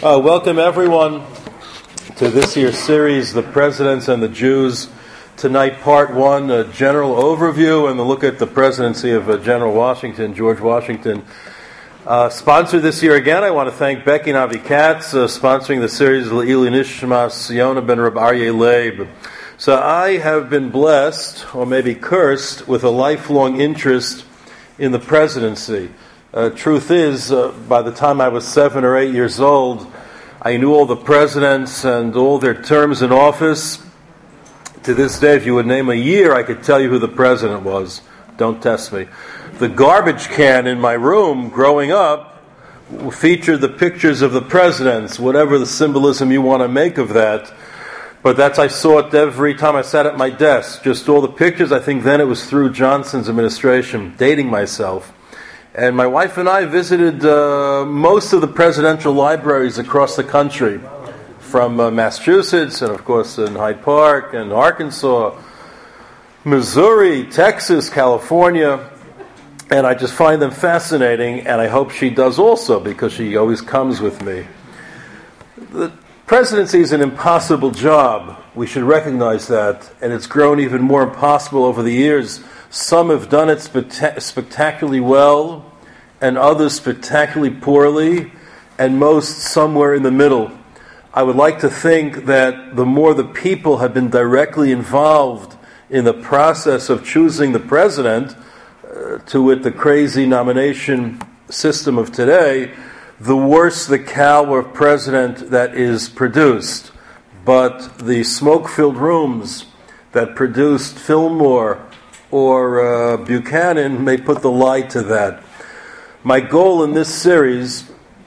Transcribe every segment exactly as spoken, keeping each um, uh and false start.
Uh, welcome everyone to this year's series, The Presidents and the Jews. Tonight, part one, a general overview and a look at the presidency of uh, General Washington, George Washington. Uh, sponsored this year again, I want to thank Becky and Avi Katz, uh, sponsoring the series, Le'ili Nishmas Yona ben Reb Aryeh Leib. So I have been blessed, or maybe cursed, with a lifelong interest in the presidency. Uh, truth is, uh, by the time I was seven or eight years old, I knew all the presidents and all their terms in office. To this day, if you would name a year, I could tell you who the president was. Don't test me. The garbage can in my room growing up featured the pictures of the presidents, whatever the symbolism you want to make of that. But that's, I saw it every time I sat at my desk, just all the pictures. I think then it was through Johnson's administration, dating myself. And my wife and I visited uh, most of the presidential libraries across the country, from uh, Massachusetts, and of course in Hyde Park, and Arkansas, Missouri, Texas, California. And I just find them fascinating, and I hope she does also, because she always comes with me. The presidency is an impossible job. We should recognize that, and it's grown even more impossible over the years. Some have done it spectac- spectacularly well, and others spectacularly poorly, and most somewhere in the middle. I would like to think that the more the people have been directly involved in the process of choosing the president, uh, to wit the crazy nomination system of today, the worse the cow of president that is produced. But the smoke-filled rooms that produced Fillmore or uh, Buchanan may put the lie to that. My goal in this series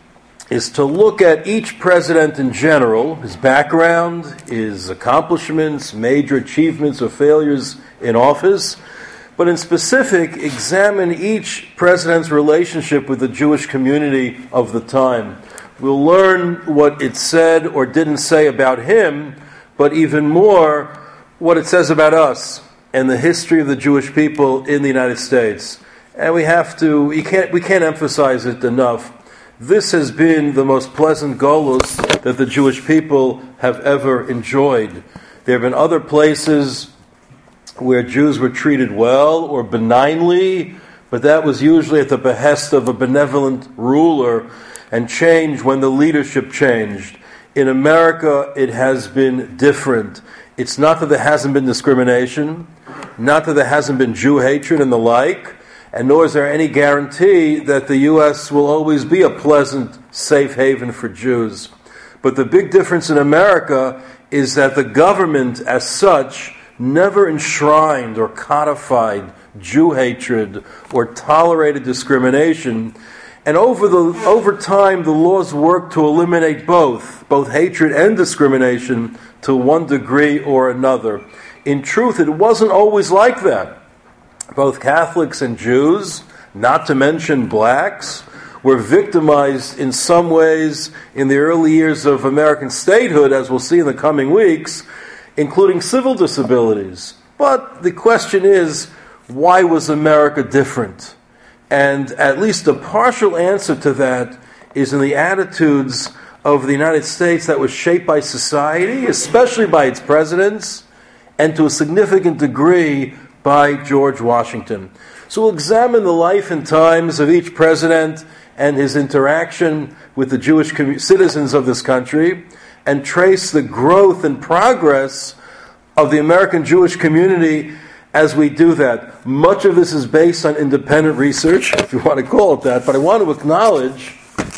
is to look at each president in general, his background, his accomplishments, major achievements or failures in office, but in specific, examine each president's relationship with the Jewish community of the time. We'll learn what it said or didn't say about him, but even more, what it says about us and the history of the Jewish people in the United States. And we have to, you can't, we can't emphasize it enough. This has been the most pleasant golus that the Jewish people have ever enjoyed. There have been other places where Jews were treated well or benignly, but that was usually at the behest of a benevolent ruler, and changed when the leadership changed. In America, it has been different. It's not that there hasn't been discrimination, not that there hasn't been Jew hatred and the like, and nor is there any guarantee that the U S will always be a pleasant, safe haven for Jews. But the big difference in America is that the government as such never enshrined or codified Jew hatred or tolerated discrimination. And over the over time, the laws worked to eliminate both, both hatred and discrimination to one degree or another. In truth, it wasn't always like that. Both Catholics and Jews, not to mention blacks, were victimized in some ways in the early years of American statehood, as we'll see in the coming weeks, including civil disabilities. But the question is, why was America different? And at least a partial answer to that is in the attitudes of the United States that was shaped by society, especially by its presidents, and to a significant degree by George Washington. So we'll examine the life and times of each president and his interaction with the Jewish com- citizens of this country, and trace the growth and progress of the American Jewish community as we do that. Much of this is based on independent research, if you want to call it that, but I want to acknowledge,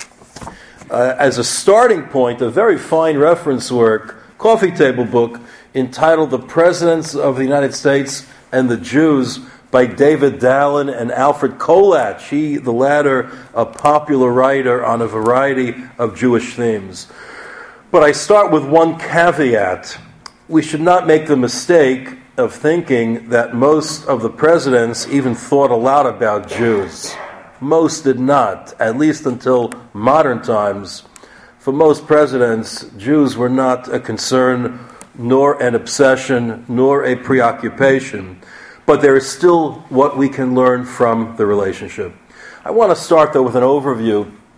uh, as a starting point, a very fine reference work, coffee table book, entitled The Presidents of the United States and the Jews by David Dallin and Alfred Kolach. He, the latter, a popular writer on a variety of Jewish themes. But I start with one caveat. We should not make the mistake of thinking that most of the presidents even thought a lot about Jews. Most did not, at least until modern times. For most presidents, Jews were not a concern, nor an obsession, nor a preoccupation. But there is still what we can learn from the relationship. I want to start, though, with an overview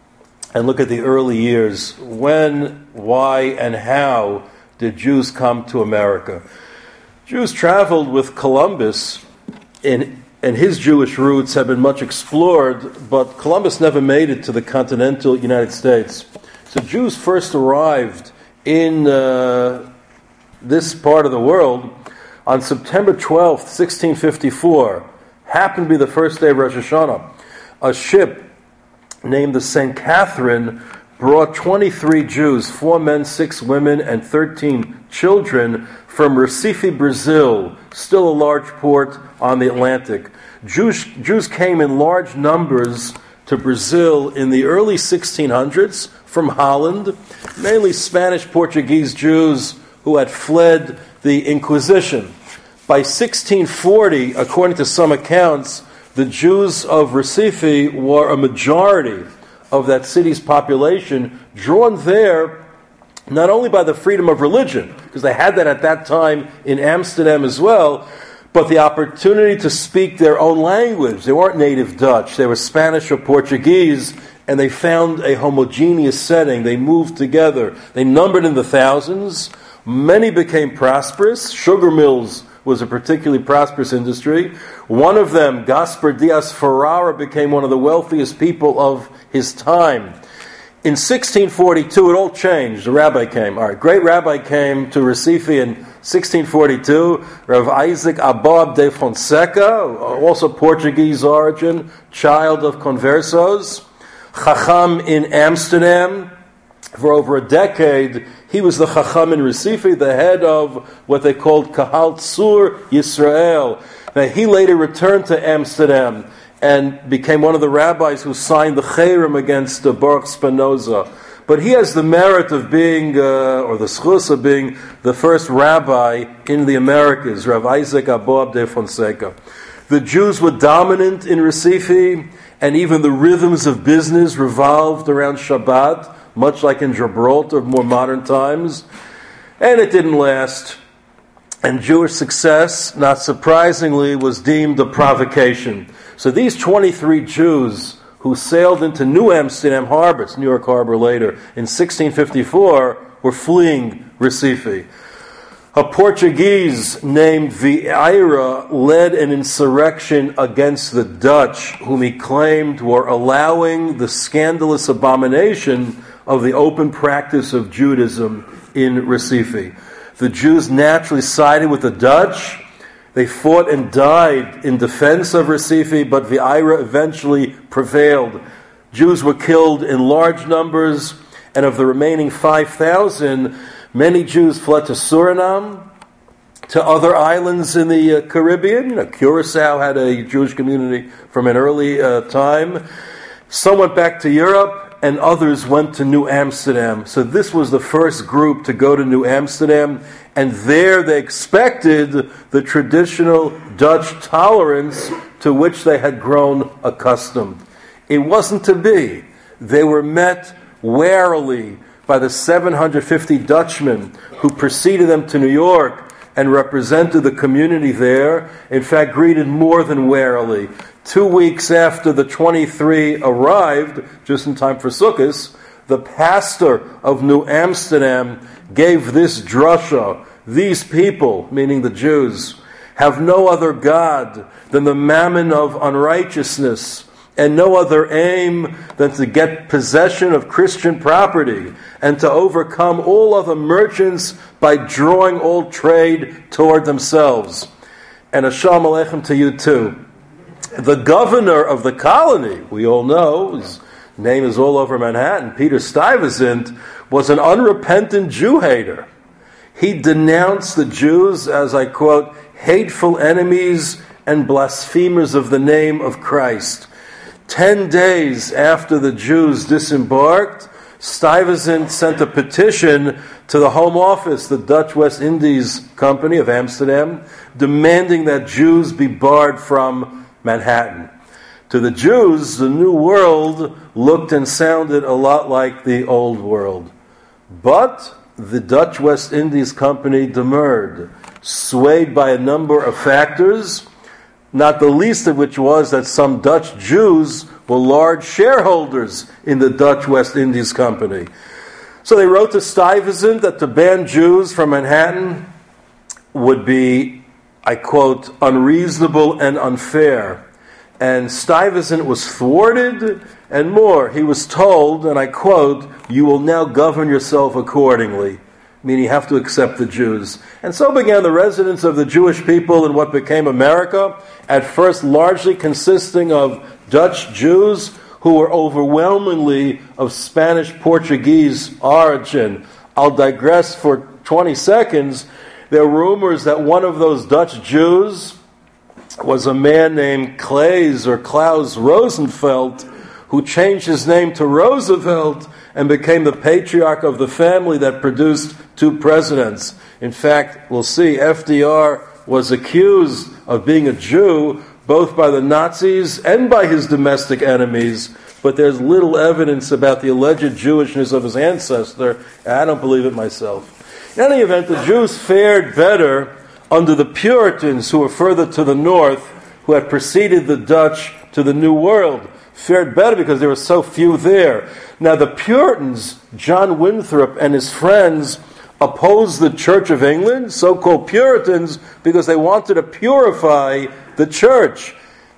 and look at the early years. When, why, and how did Jews come to America? Jews traveled with Columbus, and, and his Jewish roots have been much explored, but Columbus never made it to the continental United States. So Jews first arrived in uh, this part of the world on September twelfth, sixteen fifty-four. Happened to be the first day of Rosh Hashanah. A ship named the Saint Catherine brought twenty-three Jews, four men, six women, and thirteen children from Recife, Brazil, still a large port on the Atlantic. Jews, Jews came in large numbers to Brazil in the early sixteen hundreds from Holland, mainly Spanish Portuguese Jews who had fled the Inquisition. By sixteen forty, according to some accounts, the Jews of Recife were a majority of that city's population, drawn there not only by the freedom of religion, because they had that at that time in Amsterdam as well, but the opportunity to speak their own language. They weren't native Dutch, they were Spanish or Portuguese, and they found a homogeneous setting. They moved together. They numbered in the thousands. Many became prosperous. Sugar mills was a particularly prosperous industry. One of them, Gaspar Diaz Ferrara, became one of the wealthiest people of his time. In sixteen forty-two, it all changed. The rabbi came. All right, great rabbi came to Recife in sixteen forty-two. Rav Isaac Abab de Fonseca, also Portuguese origin, child of conversos. Chacham in Amsterdam. For over a decade, he was the Chacham in Recife, the head of what they called Kahal Tzur Yisrael. Now, he later returned to Amsterdam and became one of the rabbis who signed the Cherem against uh, Baruch Spinoza. But he has the merit of being, uh, or the schus of being, the first rabbi in the Americas, Rav Isaac Abab de Fonseca. The Jews were dominant in Recife, and even the rhythms of business revolved around Shabbat, much like in Gibraltar of more modern times. And it didn't last. And Jewish success, not surprisingly, was deemed a provocation. So these twenty-three Jews who sailed into New Amsterdam Harbor, it's New York Harbor later, in sixteen fifty-four, were fleeing Recife. A Portuguese named Vieira led an insurrection against the Dutch, whom he claimed were allowing the scandalous abomination of the open practice of Judaism in Recife. The Jews naturally sided with the Dutch. They fought and died in defense of Recife, but Vieira eventually prevailed. Jews were killed in large numbers, and of the remaining five thousand, many Jews fled to Suriname, to other islands in the uh, Caribbean. You know, Curacao had a Jewish community from an early uh, time. Some went back to Europe, and others went to New Amsterdam. So this was the first group to go to New Amsterdam, and there they expected the traditional Dutch tolerance to which they had grown accustomed. It wasn't to be. They were met warily by the seven hundred fifty Dutchmen who preceded them to New York and represented the community there. In fact, greeted more than warily. Two weeks after the twenty-three arrived, just in time for Sukkot, the pastor of New Amsterdam gave this drasha. These people, meaning the Jews, have no other God than the mammon of unrighteousness, and no other aim than to get possession of Christian property and to overcome all other merchants by drawing all trade toward themselves. And a shalom aleichem to you too. The governor of the colony, we all know, his name is all over Manhattan, Peter Stuyvesant, was an unrepentant Jew-hater. He denounced the Jews as, I quote, hateful enemies and blasphemers of the name of Christ. Ten days after the Jews disembarked, Stuyvesant sent a petition to the Home Office, the Dutch West Indies Company of Amsterdam, demanding that Jews be barred from Manhattan. To the Jews, the New World looked and sounded a lot like the Old World. But the Dutch West Indies Company demurred, swayed by a number of factors. not the least of which was that some Dutch Jews were large shareholders in the Dutch West Indies Company. So they wrote to Stuyvesant that to ban Jews from Manhattan would be, I quote, unreasonable and unfair. And Stuyvesant was thwarted, and more, he was told, and I quote, "You will now govern yourself accordingly," meaning you have to accept the Jews. And so began the residence of the Jewish people in what became America, at first largely consisting of Dutch Jews who were overwhelmingly of Spanish-Portuguese origin. I'll digress for twenty seconds. There are rumors that one of those Dutch Jews was a man named Claes or Klaus Rosenfeld, who changed his name to Roosevelt and became the patriarch of the family that produced two presidents. In fact, we'll see, F D R was accused of being a Jew both by the Nazis and by his domestic enemies, but there's little evidence about the alleged Jewishness of his ancestor. I don't believe it myself. In any event, the Jews fared better under the Puritans, who were further to the north, who had preceded the Dutch to the New World. Fared better because there were so few there. Now the Puritans, John Winthrop and his friends, opposed the Church of England, so-called Puritans, because they wanted to purify the church.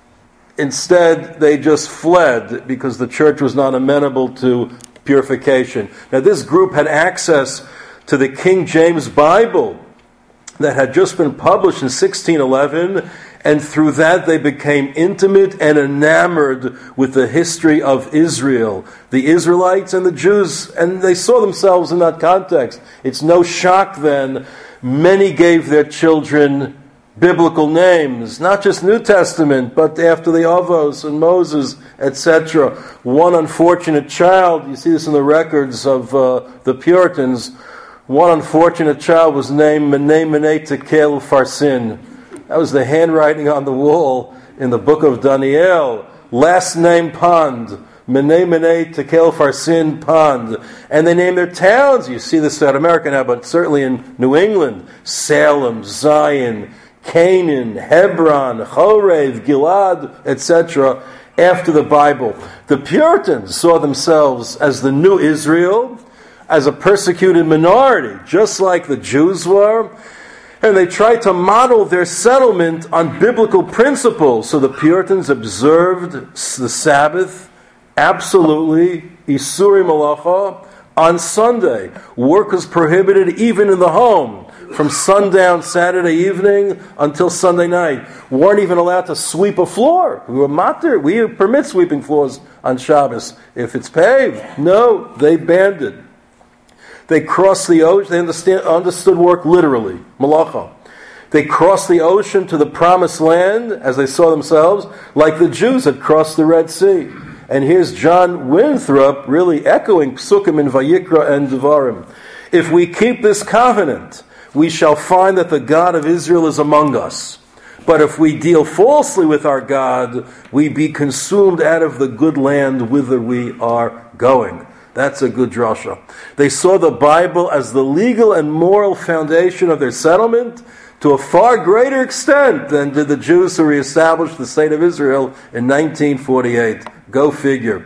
Instead, they just fled because the church was not amenable to purification. Now this group had access to the King James Bible that had just been published in sixteen eleven, and through that they became intimate and enamored with the history of Israel, the Israelites and the Jews, and they saw themselves in that context. It's no shock then, many gave their children biblical names, not just New Testament, but after the Avos and Moses, et cetera. One unfortunate child, you see this in the records of uh, the Puritans, one unfortunate child was named Mene Mene Tekel Farsin. That was the handwriting on the wall in the book of Daniel. Last name Pond. Mene Mene Tekel Farsin Pond. And they named their towns. You see this throughout America now, but certainly in New England. Salem, Zion, Canaan, Hebron, Chorev, Gilad, et cetera. After the Bible. The Puritans saw themselves as the new Israel, as a persecuted minority, just like the Jews were. And they tried to model their settlement on biblical principles. So the Puritans observed the Sabbath, absolutely, Isuri Malacha, on Sunday. Work was prohibited even in the home, from sundown Saturday evening until Sunday night. Weren't even allowed to sweep a floor. We were matir. We permit sweeping floors on Shabbos if it's paved. No, they banned it. They crossed the ocean. They understand, understood work literally, malacha. They crossed the ocean to the promised land, as they saw themselves, like the Jews had crossed the Red Sea. And here's John Winthrop really echoing Psukim in Vayikra and Devarim. If we keep this covenant, we shall find that the God of Israel is among us. But if we deal falsely with our God, we be consumed out of the good land whither we are going. That's a good drasha. They saw the Bible as the legal and moral foundation of their settlement to a far greater extent than did the Jews who reestablished the state of Israel in nineteen forty-eight. Go figure.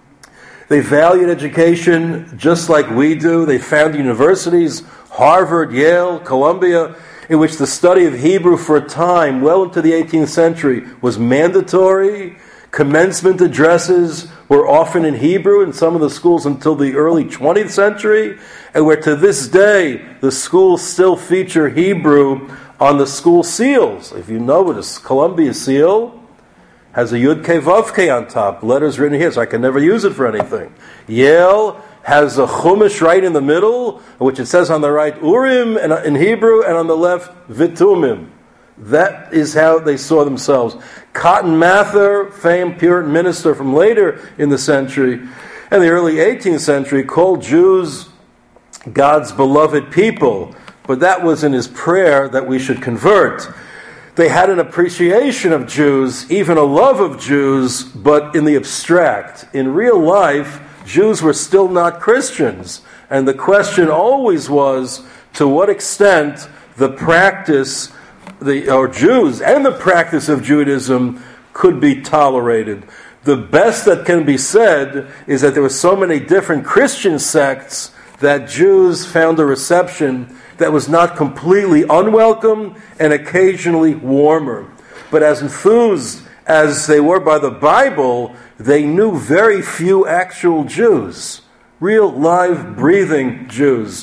They valued education just like we do. They founded universities, Harvard, Yale, Columbia, in which the study of Hebrew for a time, well into the eighteenth century, was mandatory. Commencement addresses were often in Hebrew in some of the schools until the early twentieth century, and where to this day the schools still feature Hebrew on the school seals. If you notice, Columbia seal has a Yud Kei Vav Kei on top, letters written here, so I can never use it for anything. Yale has a Chumash right in the middle, which it says on the right Urim in Hebrew, and on the left Vitumim. That is how they saw themselves. Cotton Mather, famed Puritan minister from later in the century, and the early eighteenth century, called Jews God's beloved people. But that was in his prayer that we should convert. They had an appreciation of Jews, even a love of Jews, but in the abstract. In real life, Jews were still not Christians. And the question always was, to what extent the practice the or Jews and the practice of Judaism could be tolerated. The best that can be said is that there were so many different Christian sects that Jews found a reception that was not completely unwelcome and occasionally warmer. But as enthused as they were by the Bible, they knew very few actual Jews, real live, breathing Jews.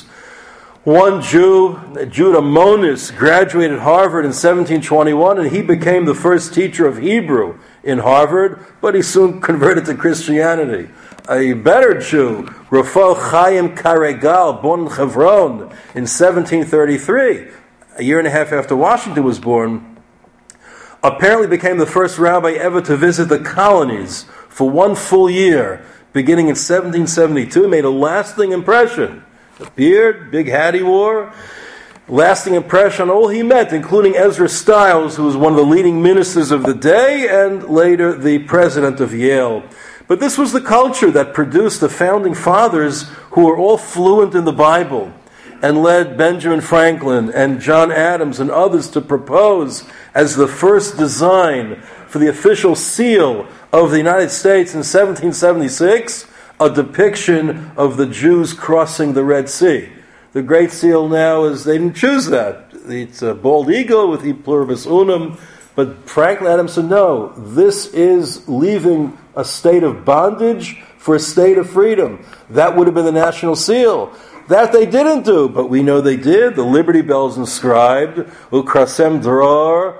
One Jew, Judah Monis, graduated Harvard in seventeen twenty-one, and he became the first teacher of Hebrew in Harvard, but he soon converted to Christianity. A better Jew, Rafael Chaim Karegal, born in Hebron in seventeen thirty-three, a year and a half after Washington was born, apparently became the first rabbi ever to visit the colonies for one full year, beginning in seventeen seventy-two. He made a lasting impression. A beard, big hat he wore, lasting impression on all he met, including Ezra Stiles, who was one of the leading ministers of the day and later the president of Yale. But this was the culture that produced the founding fathers who were all fluent in the Bible and led Benjamin Franklin and John Adams and others to propose as the first design for the official seal of the United States in seventeen seventy-six, a depiction of the Jews crossing the Red Sea. The Great Seal now is, they didn't choose that. It's a bald eagle with E pluribus unum. But Franklin Adams said, no, this is leaving a state of bondage for a state of freedom. That would have been the national seal. That they didn't do, but we know they did. The Liberty Bells inscribed, Ukrasem dror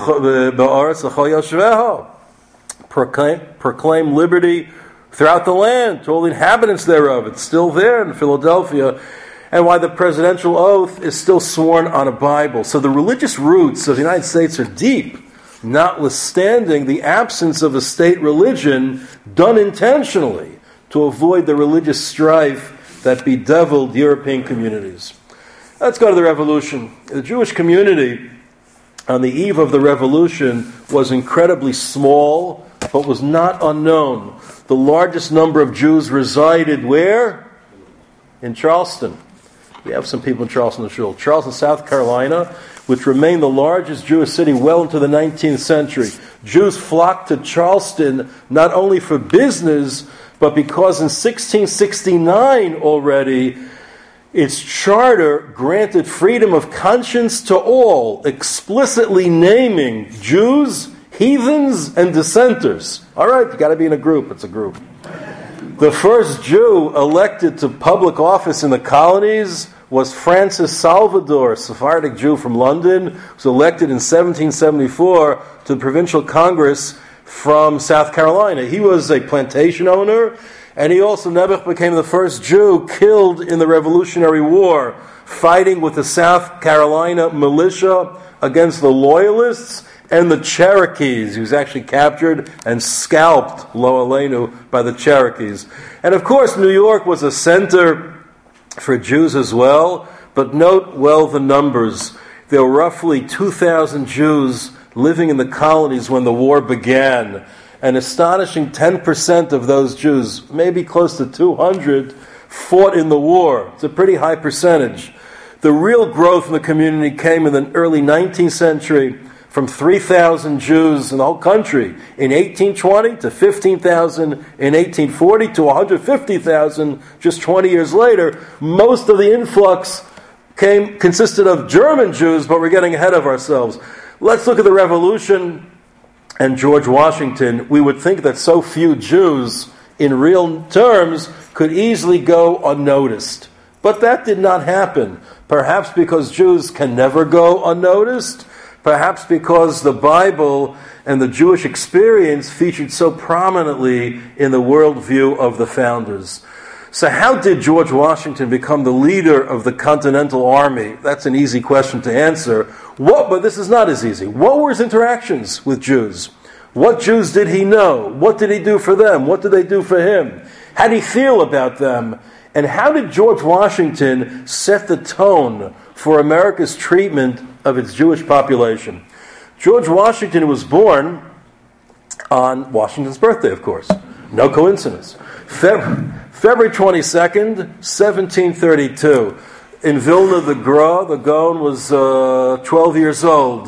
ba'aretz l'chol yoshveho. Proclaim, proclaim liberty throughout the land to all the inhabitants thereof. It's still there in Philadelphia. And why the presidential oath is still sworn on a Bible. So the religious roots of the United States are deep, notwithstanding the absence of a state religion done intentionally to avoid the religious strife that bedeviled European communities. Let's go to the revolution. The Jewish community on the eve of the revolution was incredibly small, but was not unknown. The largest number of Jews resided where? In Charleston. We have some people in Charleston, the shul. Charleston, South Carolina, which remained the largest Jewish city well into the nineteenth century. Jews flocked to Charleston not only for business, but because in sixteen sixty-nine already, its charter granted freedom of conscience to all, explicitly naming Jews, heathens, and dissenters. All right, you got to be in a group. It's a group. The first Jew elected to public office in the colonies was Francis Salvador, a Sephardic Jew from London, who was elected in seventeen seventy-four to the Provincial Congress from South Carolina. He was a plantation owner, and he also, Nebuch, became the first Jew killed in the Revolutionary War, fighting with the South Carolina militia against the Loyalists and the Cherokees. He was actually captured and scalped, lo aleinu, by the Cherokees. And of course, New York was a center for Jews as well, but note well the numbers. There were roughly two thousand Jews living in the colonies when the war began. An astonishing ten percent of those Jews, maybe close to two hundred, fought in the war. It's a pretty high percentage. The real growth in the community came in the early nineteenth century, from three thousand Jews in the whole country in eighteen twenty to fifteen thousand in eighteen forty to one hundred fifty thousand just twenty years later. Most of the influx came consisted of German Jews, but we're getting ahead of ourselves. Let's look at the Revolution and George Washington. We would think that so few Jews, in real terms, could easily go unnoticed. But that did not happen. Perhaps because Jews can never go unnoticed. Perhaps because the Bible and the Jewish experience featured so prominently in the worldview of the founders. So how did George Washington become the leader of the Continental Army? That's an easy question to answer. What, but this is not as easy. What were his interactions with Jews? What Jews did he know? What did he do for them? What did they do for him? How did he feel about them? And how did George Washington set the tone for America's treatment of its Jewish population? George Washington was born on Washington's birthday, of course. No coincidence. Feb- February twenty-second, seventeen thirty-two. In Vilna, the Gra, the Gaon, was uh, twelve years old.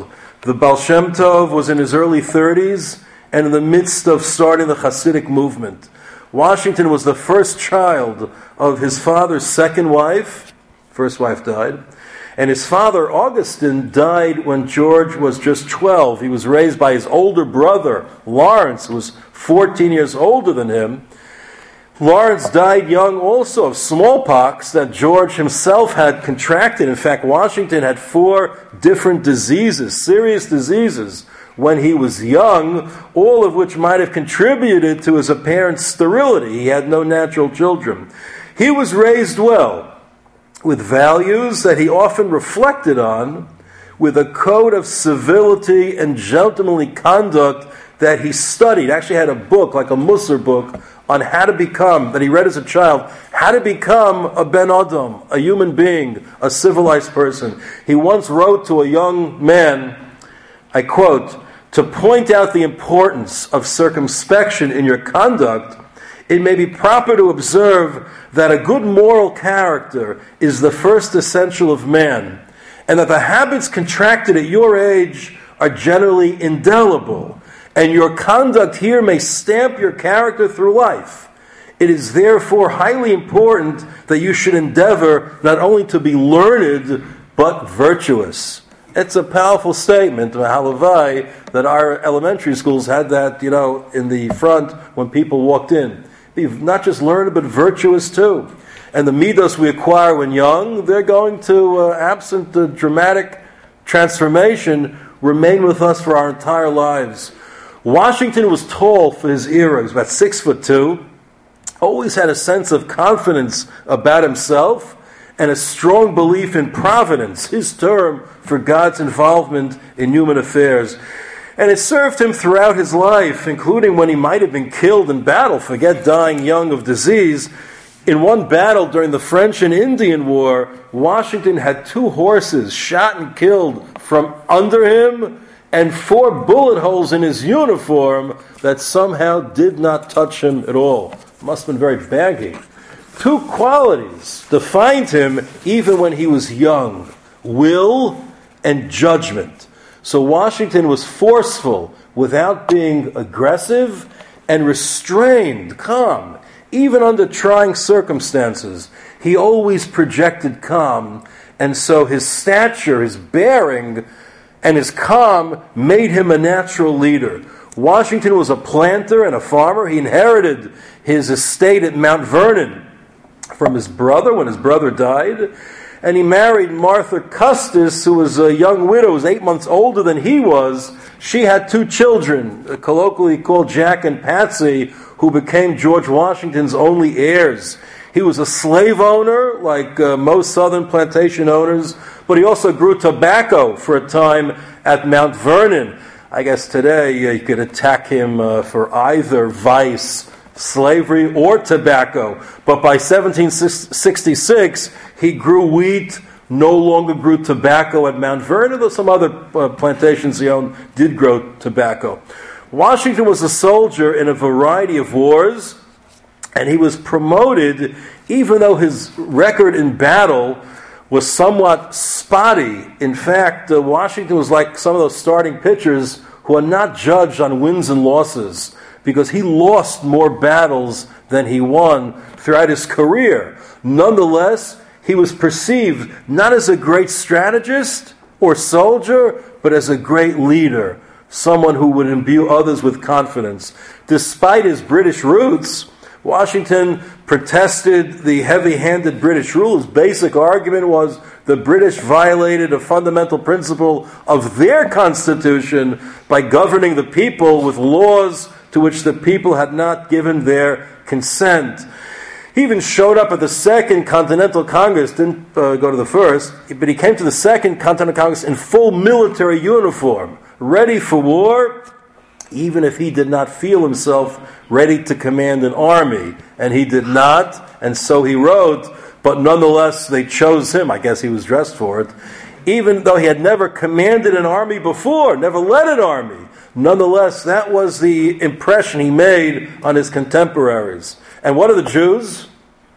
The Baal Shem Tov was in his early thirties and in the midst of starting the Hasidic movement. Washington was the first child of his father's second wife. First wife died. And his father, Augustine, died when George was just twelve. He was raised by his older brother, Lawrence, who was fourteen years older than him. Lawrence died young also of smallpox that George himself had contracted. In fact, Washington had four different diseases, serious diseases, when he was young, all of which might have contributed to his apparent sterility. He had no natural children. He was raised well, with values that he often reflected on, with a code of civility and gentlemanly conduct that he studied. Actually had a book, like a Musar book, on how to become, that he read as a child, how to become a Ben Adam, a human being, a civilized person. He once wrote to a young man, I quote, "To point out the importance of circumspection in your conduct, it may be proper to observe that a good moral character is the first essential of man, and that the habits contracted at your age are generally indelible, and your conduct here may stamp your character through life. It is therefore highly important that you should endeavor not only to be learned, but virtuous." It's a powerful statement, Halavai, that our elementary schools had that, you know, in the front when people walked in. Be not just learned, but virtuous too. And the midos we acquire when young, they're going to, uh, absent the dramatic transformation, remain with us for our entire lives. Washington was tall for his era. He was about six foot two. Always had a sense of confidence about himself and a strong belief in providence, his term for God's involvement in human affairs. And it served him throughout his life, including when he might have been killed in battle. Forget dying young of disease. In one battle during the French and Indian War, Washington had two horses shot and killed from under him and four bullet holes in his uniform that somehow did not touch him at all. Must have been very baggy. Two qualities defined him even when he was young: will and judgment. So Washington was forceful without being aggressive, and restrained, calm, even under trying circumstances. He always projected calm, and so his stature, his bearing, and his calm made him a natural leader. Washington was a planter and a farmer. He inherited his estate at Mount Vernon from his brother when his brother died. And he married Martha Custis, who was a young widow, who was eight months older than he was. She had two children, colloquially called Jack and Patsy, who became George Washington's only heirs. He was a slave owner, like uh, most southern plantation owners, but he also grew tobacco for a time at Mount Vernon. I guess today uh, you could attack him uh, for either vice, slavery, or tobacco. But by seventeen sixty-six, he grew wheat, no longer grew tobacco at Mount Vernon, though some other uh, plantations he owned did grow tobacco. Washington was a soldier in a variety of wars, and he was promoted even though his record in battle was somewhat spotty. In fact, uh, Washington was like some of those starting pitchers who are not judged on wins and losses, because he lost more battles than he won throughout his career. Nonetheless, he was perceived not as a great strategist or soldier, but as a great leader, someone who would imbue others with confidence. Despite his British roots, Washington protested the heavy-handed British rule. His basic argument was the British violated a fundamental principle of their constitution by governing the people with laws to which the people had not given their consent. He even showed up at the Second Continental Congress, didn't uh, go to the first, but he came to the Second Continental Congress in full military uniform, ready for war, even if he did not feel himself ready to command an army. And he did not, and so he wrote, but nonetheless they chose him. I guess he was dressed for it. Even though he had never commanded an army before, never led an army, nonetheless, that was the impression he made on his contemporaries. And what are the Jews?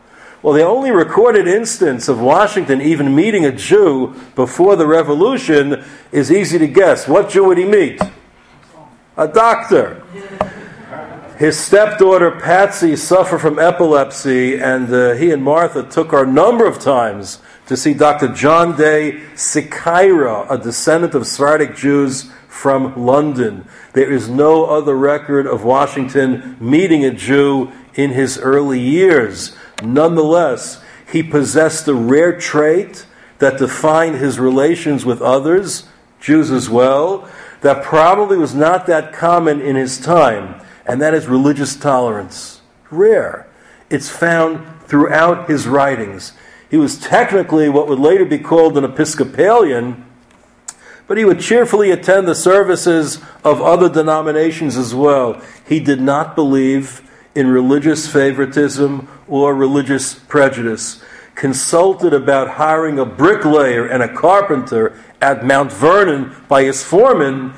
Well, the only recorded instance of Washington even meeting a Jew before the Revolution is easy to guess. What Jew would he meet? A doctor. His stepdaughter Patsy suffered from epilepsy, and uh, he and Martha took her a number of times to see Doctor John Day Sicaira, a descendant of Sephardic Jews from London. There is no other record of Washington meeting a Jew in his early years. Nonetheless, he possessed a rare trait that defined his relations with others, Jews as well, that probably was not that common in his time, and that is religious tolerance. Rare. It's found throughout his writings. He was technically what would later be called an Episcopalian, but he would cheerfully attend the services of other denominations as well. He did not believe in religious favoritism or religious prejudice. Consulted about hiring a bricklayer and a carpenter at Mount Vernon by his foreman,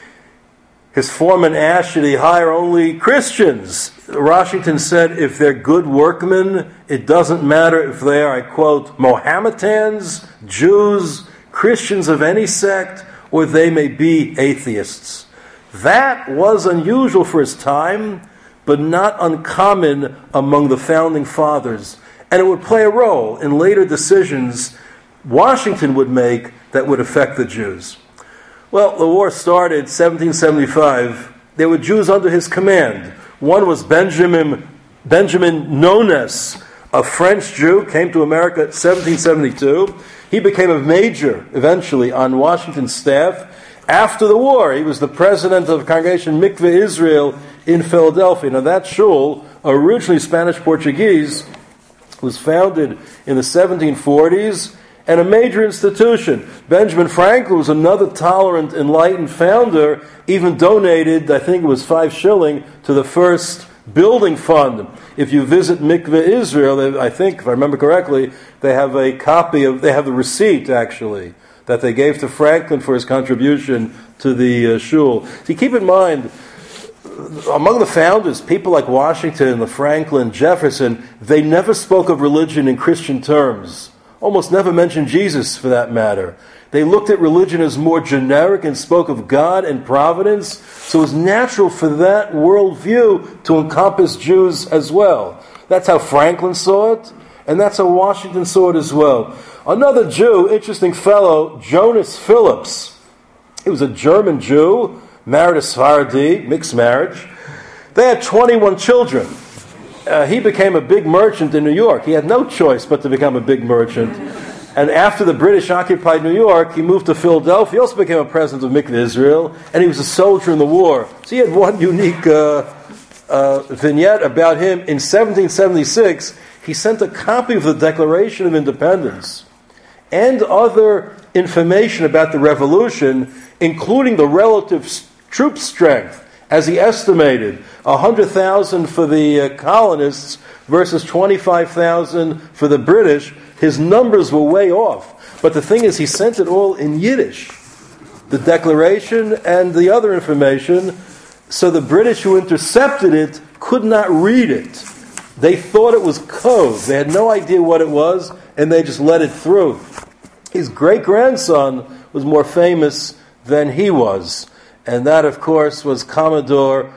his foreman asked, should he hire only Christians? Washington said, if they're good workmen, it doesn't matter if they are, I quote, Mohammedans, Jews, Christians of any sect, or they may be atheists. That was unusual for his time, but not uncommon among the founding fathers. And it would play a role in later decisions Washington would make that would affect the Jews. Well, the war started seventeen seventy-five. There were Jews under his command. One was Benjamin Benjamin Nones, a French Jew, came to America in seventeen seventy-two. He became a major, eventually, on Washington's staff. After the war, he was the president of the congregation Mikveh Israel in Philadelphia. Now, that shul, originally Spanish-Portuguese, was founded in the seventeen forties, and a major institution. Benjamin Franklin was another tolerant, enlightened founder, even donated, I think it was five shilling, to the first building fund. If you visit Mikveh Israel, they, I think, if I remember correctly, they have a copy of, they have the receipt, actually, that they gave to Franklin for his contribution to the uh, shul. See, keep in mind, among the founders, people like Washington, the Franklin, Jefferson, they never spoke of religion in Christian terms. Almost never mentioned Jesus, for that matter. They looked at religion as more generic and spoke of God and providence, so it was natural for that worldview to encompass Jews as well. That's how Franklin saw it, and that's how Washington saw it as well. Another Jew, interesting fellow, Jonas Phillips. He was a German Jew, married a Sephardi, mixed marriage. They had twenty-one children. Uh, he became a big merchant in New York. He had no choice but to become a big merchant. And after the British occupied New York, he moved to Philadelphia. He also became a president of Mikveh Israel, and he was a soldier in the war. So he had one unique uh, uh, vignette about him. In seventeen seventy-six, he sent a copy of the Declaration of Independence and other information about the revolution, including the relative troop strength, as he estimated, one hundred thousand for the uh, colonists versus twenty-five thousand for the British. His numbers were way off. But the thing is, he sent it all in Yiddish, the declaration and the other information, so the British who intercepted it could not read it. They thought it was code. They had no idea what it was, and they just let it through. His great-grandson was more famous than he was. And that, of course, was Commodore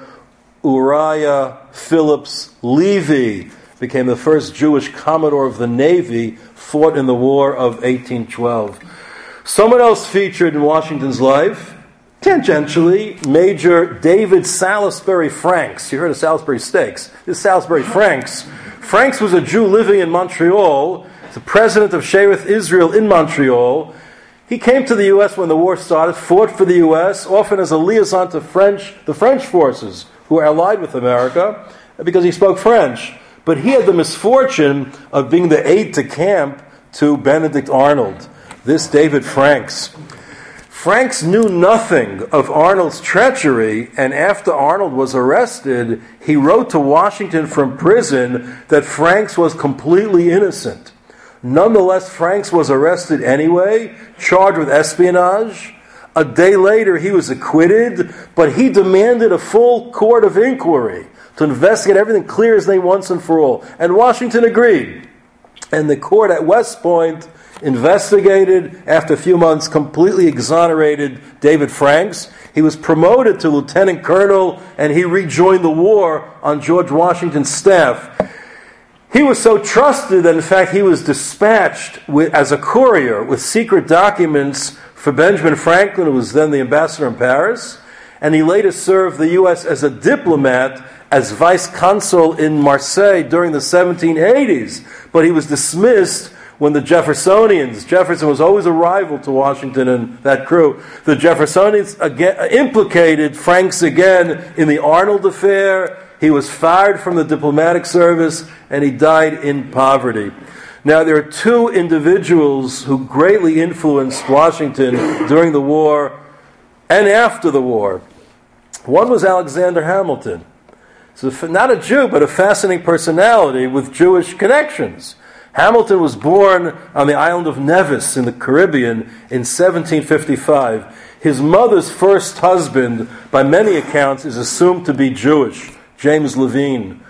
Uriah Phillips Levy, became the first Jewish Commodore of the Navy, fought in the War of eighteen twelve. Someone else featured in Washington's life, tangentially, Major David Salisbury Franks. You heard of Salisbury Steaks. This is Salisbury Franks. Franks was a Jew living in Montreal, the president of Shearith Israel in Montreal. He came to the U S when the war started, fought for the U S, often as a liaison to French, the French forces, who were allied with America, because he spoke French. But he had the misfortune of being the aide-de-camp to Benedict Arnold, this David Franks. Franks knew nothing of Arnold's treachery, and after Arnold was arrested, he wrote to Washington from prison that Franks was completely innocent. Nonetheless, Franks was arrested anyway, charged with espionage. A day later, he was acquitted, but he demanded a full court of inquiry to investigate everything clear as day once and for all. And Washington agreed. And the court at West Point investigated, after a few months, completely exonerated David Franks. He was promoted to lieutenant colonel, and he rejoined the war on George Washington's staff. He was so trusted that, in fact, he was dispatched with, as a courier with secret documents for Benjamin Franklin, who was then the ambassador in Paris, and he later served the U S as a diplomat, as vice consul in Marseille during the seventeen eighties. But he was dismissed when the Jeffersonians, Jefferson was always a rival to Washington and that crew, the Jeffersonians again, implicated Franks again in the Arnold affair. He was fired from the diplomatic service, and he died in poverty. Now, there are two individuals who greatly influenced Washington during the war and after the war. One was Alexander Hamilton. So not a Jew, but a fascinating personality with Jewish connections. Hamilton was born on the island of Nevis in the Caribbean in seventeen fifty-five. His mother's first husband, by many accounts, is assumed to be Jewish, James Levine,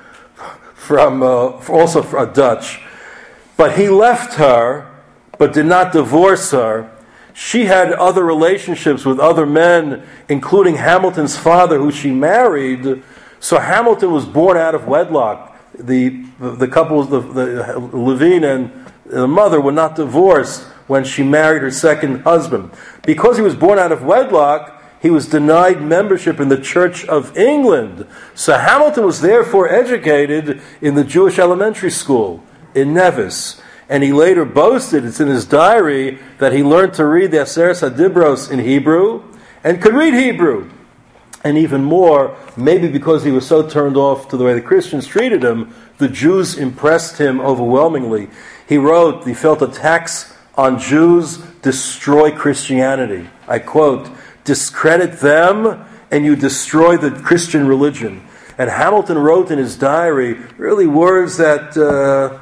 from uh, also a Dutch. But he left her, but did not divorce her. She had other relationships with other men, including Hamilton's father, who she married. So Hamilton was born out of wedlock. The the couple, the, the Levine and the mother, were not divorced when she married her second husband. Because he was born out of wedlock, he was denied membership in the Church of England. So Hamilton was therefore educated in the Jewish elementary school in Nevis. And he later boasted, it's in his diary, that he learned to read the Aseret HaDibros in Hebrew and could read Hebrew. And even more, maybe because he was so turned off to the way the Christians treated him, the Jews impressed him overwhelmingly. He wrote, he felt attacks on Jews destroy Christianity. I quote, discredit them and you destroy the Christian religion. And Hamilton wrote in his diary really words that, uh,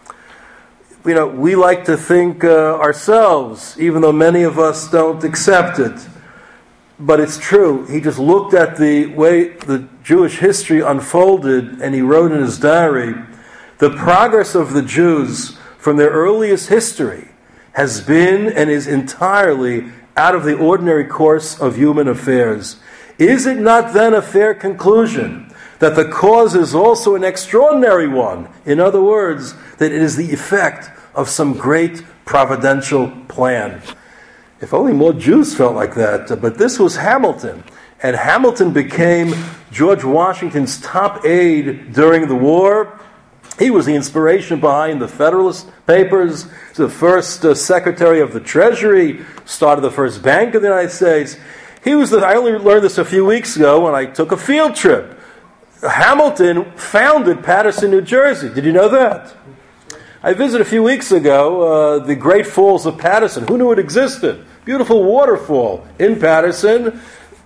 you know, we like to think uh, ourselves, even though many of us don't accept it. But it's true. He just looked at the way the Jewish history unfolded, and he wrote in his diary, the progress of the Jews from their earliest history has been and is entirely out of the ordinary course of human affairs. Is it not then a fair conclusion that the cause is also an extraordinary one? In other words, that it is the effect of some great providential plan. If only more Jews felt like that. But this was Hamilton. And Hamilton became George Washington's top aide during the war. He was the inspiration behind the Federalist Papers. He was the first uh, Secretary of the Treasury, started the first Bank of the United States. He was the, I only learned this a few weeks ago when I took a field trip. Hamilton founded Paterson, New Jersey. Did you know that? I visited a few weeks ago uh, the Great Falls of Paterson. Who knew it existed? Beautiful waterfall in Paterson.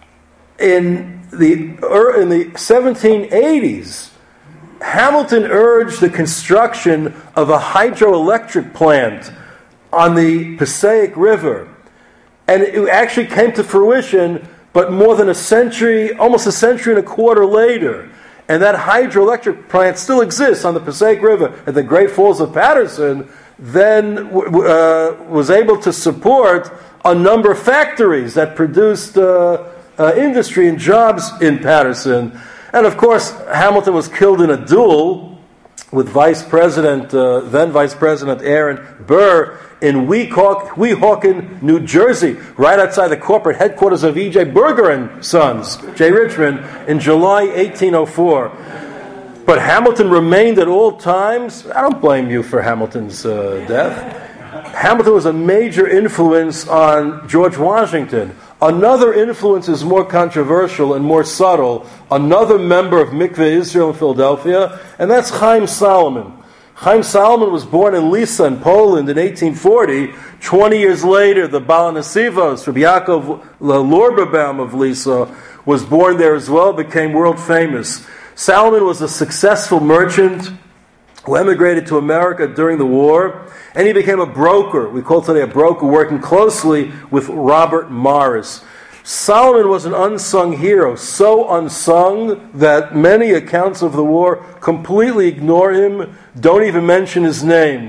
In the in the seventeen eighties, Hamilton urged the construction of a hydroelectric plant on the Passaic River. And it actually came to fruition, but more than a century, almost a century and a quarter later. And that hydroelectric plant still exists on the Passaic River at the Great Falls of Paterson, then uh, was able to support a number of factories that produced uh, uh, industry and jobs in Paterson. And of course, Hamilton was killed in a duel with Vice President, uh, then Vice President Aaron Burr in Weehawken, Weehawken, New Jersey, right outside the corporate headquarters of E J. Berger and Sons, J. Richmond, in July eighteen oh four. But Hamilton remained at all times. I don't blame you for Hamilton's uh, death. Hamilton was a major influence on George Washington. Another influence is more controversial and more subtle. Another member of Mikveh Israel in Philadelphia, and that's Chaim Solomon. Chaim Solomon was born in Lisa in Poland in eighteen forty. Twenty years later, the Baal Nesivos, Rabbi Yaakov Lorberbaum of Lisa, was born there as well, became world famous. Solomon was a successful merchant who emigrated to America during the war, and he became a broker. We call today a broker, working closely with Robert Morris. Solomon was an unsung hero, so unsung that many accounts of the war completely ignore him, don't even mention his name.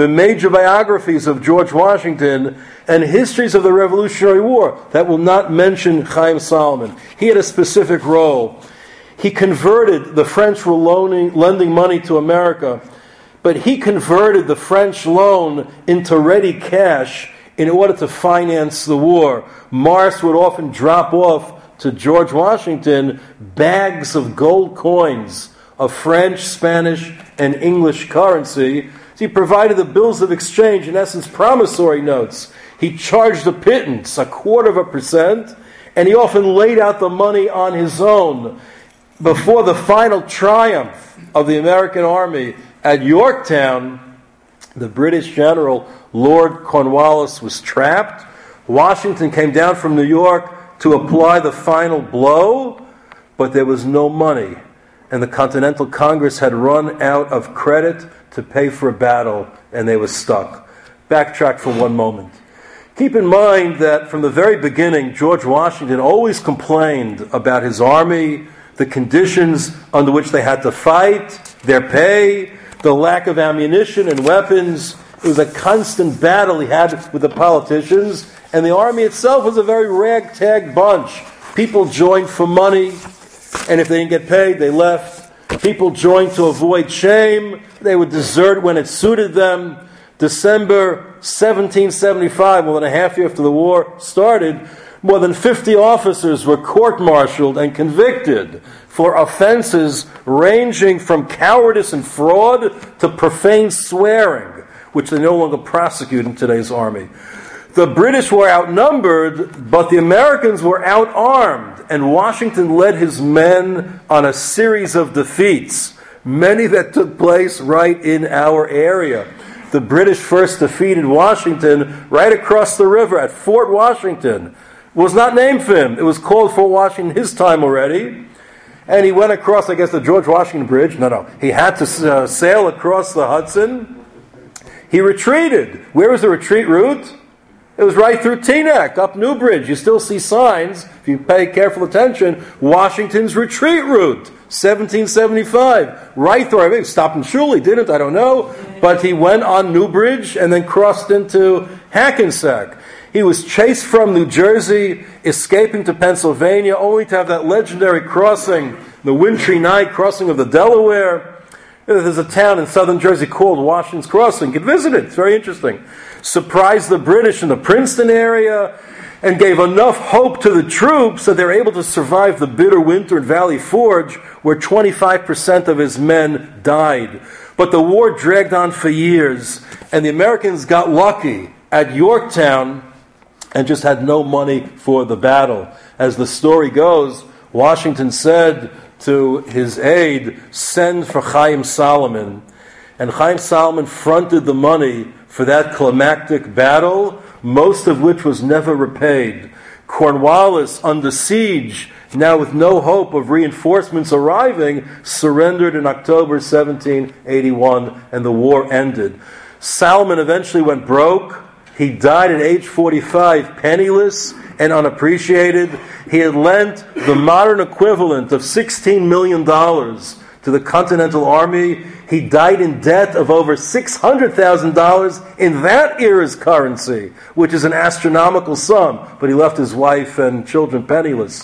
the major biographies of George Washington and histories of the Revolutionary War that will not mention Chaim Salomon. He had a specific role. He converted, the French were loaning, lending money to America, but he converted the French loan into ready cash in order to finance the war. Morris would often drop off to George Washington bags of gold coins of French, Spanish, and English currency. So he provided the bills of exchange, in essence, promissory notes. He charged a pittance, a quarter of a percent, and he often laid out the money on his own. Before the final triumph of the American army at Yorktown, the British general Lord Cornwallis was trapped. Washington came down from New York to apply the final blow, but there was no money, and the Continental Congress had run out of credit to pay for a battle, and they were stuck. Backtrack for one moment. Keep in mind that from the very beginning, George Washington always complained about his army, the conditions under which they had to fight, their pay, the lack of ammunition and weapons. It was a constant battle he had with the politicians, and the army itself was a very ragtag bunch. People joined for money, and if they didn't get paid, they left. People joined to avoid shame. They would desert when it suited them. December seventeen seventy-five, more than a half year after the war started, more than fifty officers were court-martialed and convicted for offenses ranging from cowardice and fraud to profane swearing, which they no longer prosecute in today's army. The British were outnumbered, but the Americans were outarmed, and Washington led his men on a series of defeats, many that took place right in our area. The British first defeated Washington right across the river at Fort Washington. It was not named for him. It was called Fort Washington his time already. And he went across, I guess, the George Washington Bridge. No, no. He had to uh, sail across the Hudson. He retreated. Where was the retreat route? It was right through Teaneck, up Newbridge. You still see signs, if you pay careful attention, Washington's retreat route, seventeen seventy-five. Right through, I mean, stopped in Shul, he didn't, I don't know. But he went on Newbridge and then crossed into Hackensack. He was chased from New Jersey, escaping to Pennsylvania, only to have that legendary crossing, the wintry night crossing of the Delaware. There's a town in southern Jersey called Washington's Crossing. You can visit it. It's very interesting. Surprised the British in the Princeton area and gave enough hope to the troops that they were able to survive the bitter winter in Valley Forge, where twenty-five percent of his men died. But the war dragged on for years, and the Americans got lucky at Yorktown and just had no money for the battle. As the story goes, Washington said to his aide, "Send for Chaim Salomon." And Chaim Salomon fronted the money for that climactic battle, most of which was never repaid. Cornwallis, under siege, now with no hope of reinforcements arriving, surrendered in October seventeen eighty-one, and the war ended. Salomon eventually went broke. He died at age forty-five, penniless and unappreciated. He had lent the modern equivalent of sixteen million dollars to the Continental Army. He died in debt of over six hundred thousand dollars in that era's currency, which is an astronomical sum, but he left his wife and children penniless.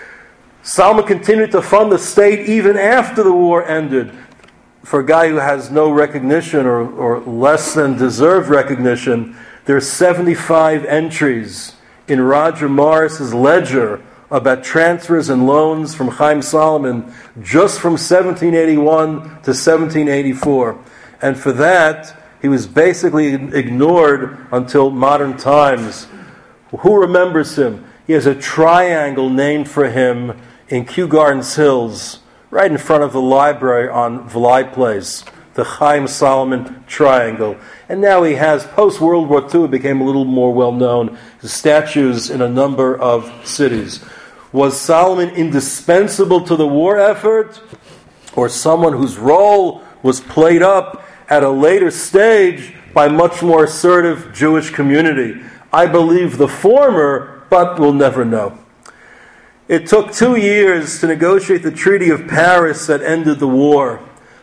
Salomon continued to fund the state even after the war ended. For a guy who has no recognition or, or less than deserved recognition, there are seventy-five entries in Roger Morris's ledger about transfers and loans from Chaim Salomon just from seventeen eighty-one to seventeen eighty-four. And for that, he was basically ignored until modern times. Who remembers him? He has a triangle named for him in Kew Gardens Hills, right in front of the library on Vlai Place, the Chaim Salomon Triangle. And now he has, post-World War Two, it became a little more well-known, his statues in a number of cities. Was Salomon indispensable to the war effort, or someone whose role was played up at a later stage by much more assertive Jewish community? I believe the former, but we'll never know. It took two years to negotiate the Treaty of Paris that ended the war.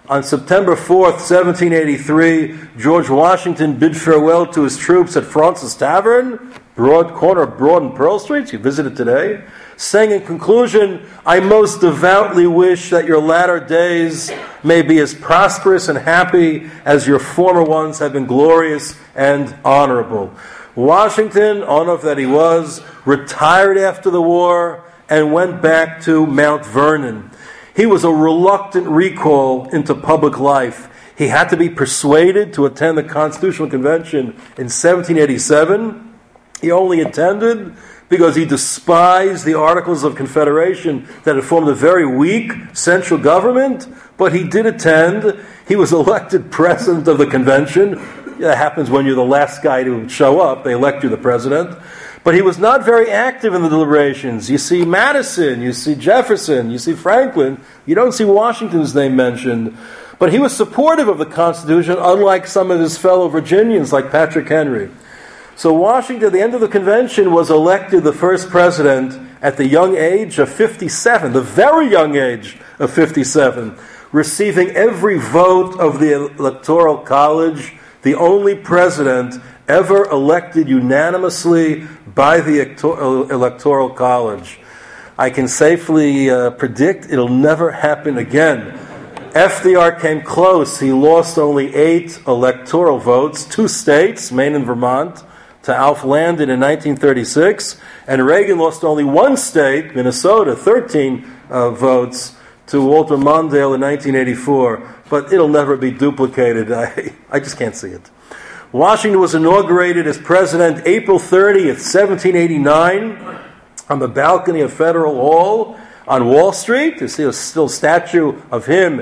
On September fourth, seventeen eighty-three, George Washington bid farewell to his troops at Fraunces Tavern, Broad corner of Broad and Pearl Streets. You visit it today. Saying in conclusion, I most devoutly wish that your latter days may be as prosperous and happy as your former ones have been glorious and honorable. Washington, honor that he was, retired after the war and went back to Mount Vernon. He was a reluctant recall into public life. He had to be persuaded to attend the Constitutional Convention in seventeen eighty-seven. He only attended because he despised the Articles of Confederation that had formed a very weak central government, but he did attend. He was elected president of the convention. That happens when you're the last guy to show up. They elect you the president. But he was not very active in the deliberations. You see Madison, you see Jefferson, you see Franklin. You don't see Washington's name mentioned. But he was supportive of the Constitution, unlike some of his fellow Virginians like Patrick Henry. So Washington, at the end of the convention, was elected the first president at the young age of fifty-seven, the very young age of fifty-seven, receiving every vote of the Electoral College, the only president ever elected unanimously by the Electoral College. I can safely uh, predict it'll never happen again. F D R came close. He lost only eight electoral votes, two states, Maine and Vermont, to Alf Landon in nineteen thirty-six, and Reagan lost only one state, Minnesota, thirteen uh, votes, to Walter Mondale in nineteen eighty-four, but it'll never be duplicated. I, I just can't see it. Washington was inaugurated as president April thirtieth, seventeen eighty-nine, on the balcony of Federal Hall on Wall Street. You see a still statue of him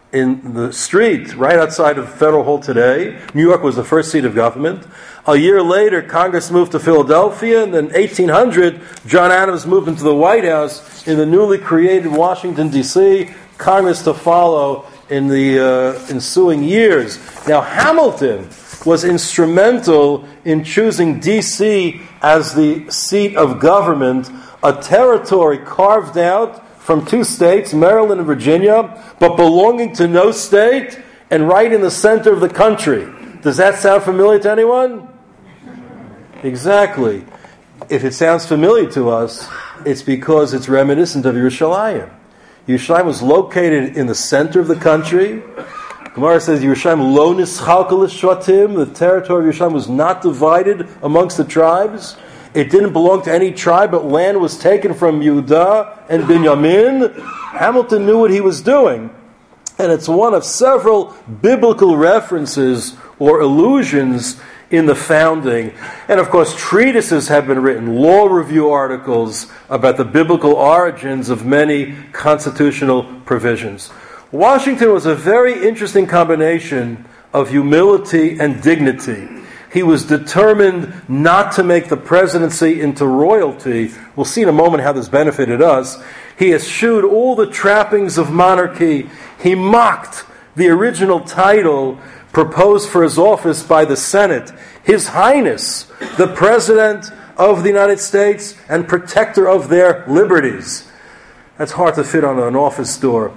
in the street right outside of Federal Hall today. New York was the first seat of government. A year later, Congress moved to Philadelphia, and then eighteen hundred, John Adams moved into the White House in the newly created Washington, D C, Congress to follow in the uh, ensuing years. Now, Hamilton was instrumental in choosing D C as the seat of government, a territory carved out from two states, Maryland and Virginia, but belonging to no state and right in the center of the country. Does that sound familiar to anyone? Exactly. If it sounds familiar to us, it's because it's reminiscent of Yerushalayim. Yerushalayim was located in the center of the country. Gemara says Yerushalayim lo nischalka l'shvatim. The territory of Yerushalayim was not divided amongst the tribes. It didn't belong to any tribe, but land was taken from Yehuda and Binyamin. Hamilton knew what he was doing. And it's one of several biblical references or allusions in the founding. And of course, treatises have been written, law review articles about the biblical origins of many constitutional provisions. Washington was a very interesting combination of humility and dignity. He was determined not to make the presidency into royalty. We'll see in a moment how this benefited us. He eschewed all the trappings of monarchy. He mocked the original title proposed for his office by the Senate, His Highness, the President of the United States and protector of their liberties. That's hard to fit on an office door.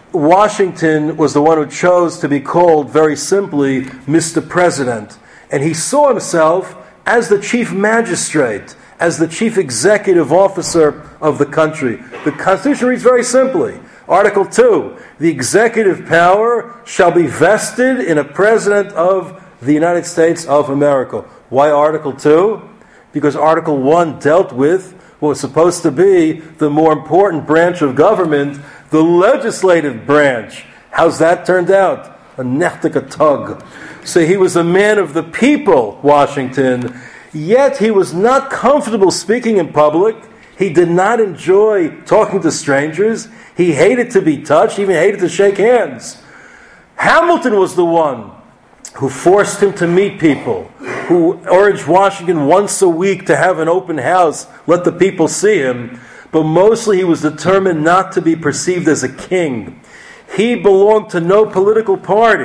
Washington was the one who chose to be called, very simply, Mister President. And he saw himself as the chief magistrate, as the chief executive officer of the country. The Constitution reads very simply, Article two, the executive power shall be vested in a president of the United States of America. Why Article two? Because Article one dealt with what was supposed to be the more important branch of government, the legislative branch. How's that turned out? A nechtika tug. So he was a man of the people, Washington, yet he was not comfortable speaking in public. He did not enjoy talking to strangers. He hated to be touched, even hated to shake hands. Hamilton was the one who forced him to meet people, who urged Washington once a week to have an open house, let the people see him. But mostly he was determined not to be perceived as a king. He belonged to no political party.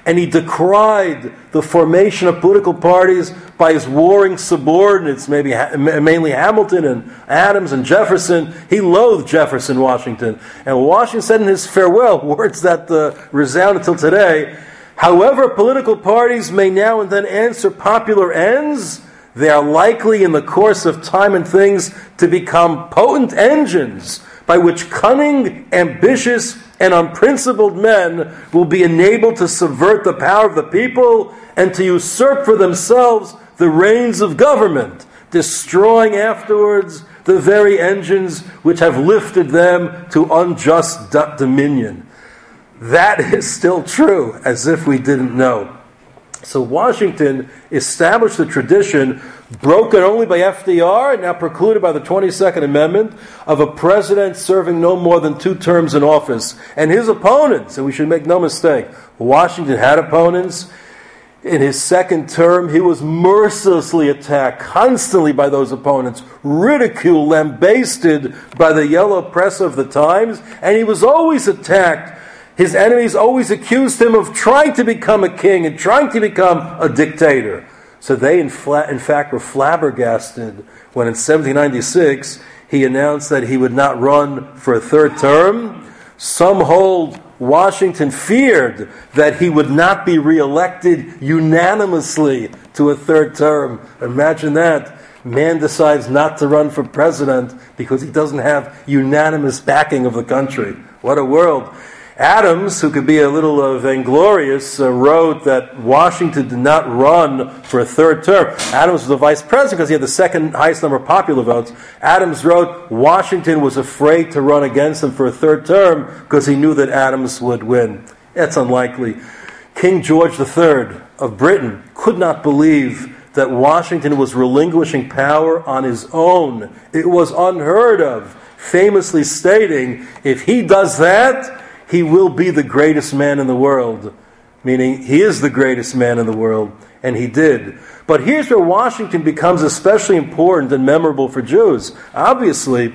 and he decried the formation of political parties by his warring subordinates, maybe mainly Hamilton and Adams and Jefferson. He loathed Jefferson Washington. And Washington said in his farewell, words that uh, resound until today, however political parties may now and then answer popular ends, they are likely in the course of time and things to become potent engines by which cunning, ambitious, and unprincipled men will be enabled to subvert the power of the people and to usurp for themselves the reins of government, destroying afterwards the very engines which have lifted them to unjust do- dominion. That is still true, as if we didn't know. So Washington established a tradition broken only by F D R and now precluded by the twenty-second Amendment of a president serving no more than two terms in office. And his opponents, and we should make no mistake, Washington had opponents. In his second term, he was mercilessly attacked constantly by those opponents, ridiculed, lambasted by the yellow press of the times, and he was always attacked. His enemies always accused him of trying to become a king and trying to become a dictator. So they, in, fla- in fact, were flabbergasted when in seventeen ninety-six he announced that he would not run for a third term. Some hold Washington feared that he would not be reelected unanimously to a third term. Imagine that. Man decides not to run for president because he doesn't have unanimous backing of the country. What a world. Adams, who could be a little uh, vainglorious, uh, wrote that Washington did not run for a third term. Adams was the vice president because he had the second highest number of popular votes. Adams wrote Washington was afraid to run against him for a third term because he knew that Adams would win. That's unlikely. King George the Third of Britain could not believe that Washington was relinquishing power on his own. It was unheard of, famously stating, if he does that, he will be the greatest man in the world. Meaning, he is the greatest man in the world, and he did. But here's where Washington becomes especially important and memorable for Jews. Obviously,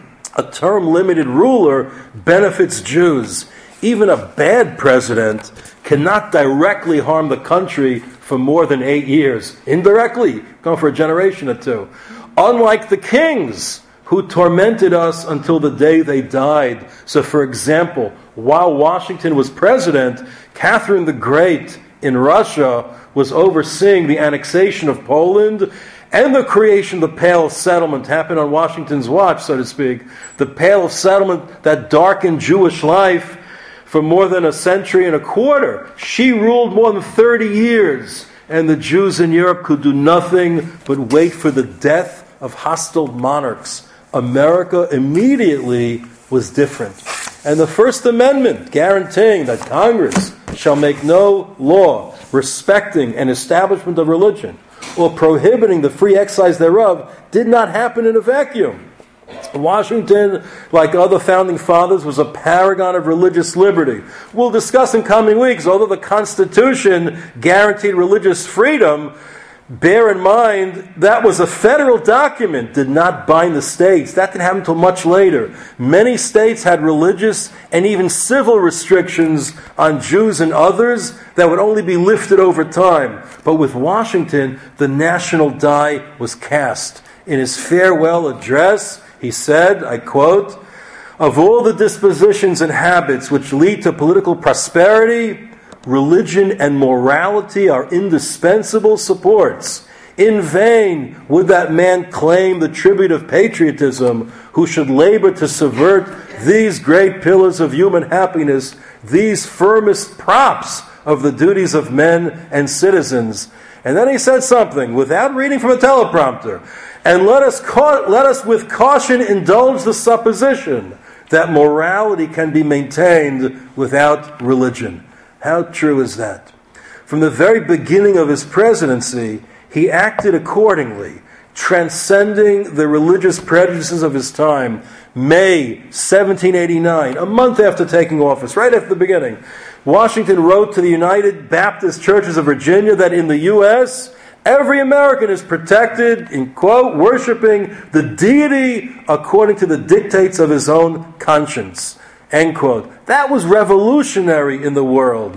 a term-limited ruler benefits Jews. Even a bad president cannot directly harm the country for more than eight years. Indirectly, going for a generation or two. Unlike the kings, who tormented us until the day they died. So, for example, while Washington was president, Catherine the Great in Russia was overseeing the annexation of Poland and the creation of the Pale of Settlement. Happened on Washington's watch, so to speak. The Pale of Settlement that darkened Jewish life for more than a century and a quarter. She ruled more than thirty years, and the Jews in Europe could do nothing but wait for the death of hostile monarchs. America immediately was different. And the First Amendment, guaranteeing that Congress shall make no law respecting an establishment of religion or prohibiting the free exercise thereof, did not happen in a vacuum. Washington, like other founding fathers, was a paragon of religious liberty. We'll discuss in coming weeks, although the Constitution guaranteed religious freedom, bear in mind, that was a federal document, did not bind the states. That didn't happen until much later. Many states had religious and even civil restrictions on Jews and others that would only be lifted over time. But with Washington, the national die was cast. In his farewell address, he said, I quote, "Of all the dispositions and habits which lead to political prosperity, religion and morality are indispensable supports. In vain would that man claim the tribute of patriotism who should labor to subvert these great pillars of human happiness, these firmest props of the duties of men and citizens." And then he said something without reading from a teleprompter. "And let us ca- let us with caution indulge the supposition that morality can be maintained without religion." How true is that? From the very beginning of his presidency, he acted accordingly, transcending the religious prejudices of his time. May seventeen eighty-nine, a month after taking office, right after the beginning, Washington wrote to the United Baptist Churches of Virginia that in the U S, every American is protected, in quote, worshiping the deity according to the dictates of his own conscience, end quote. That was revolutionary in the world.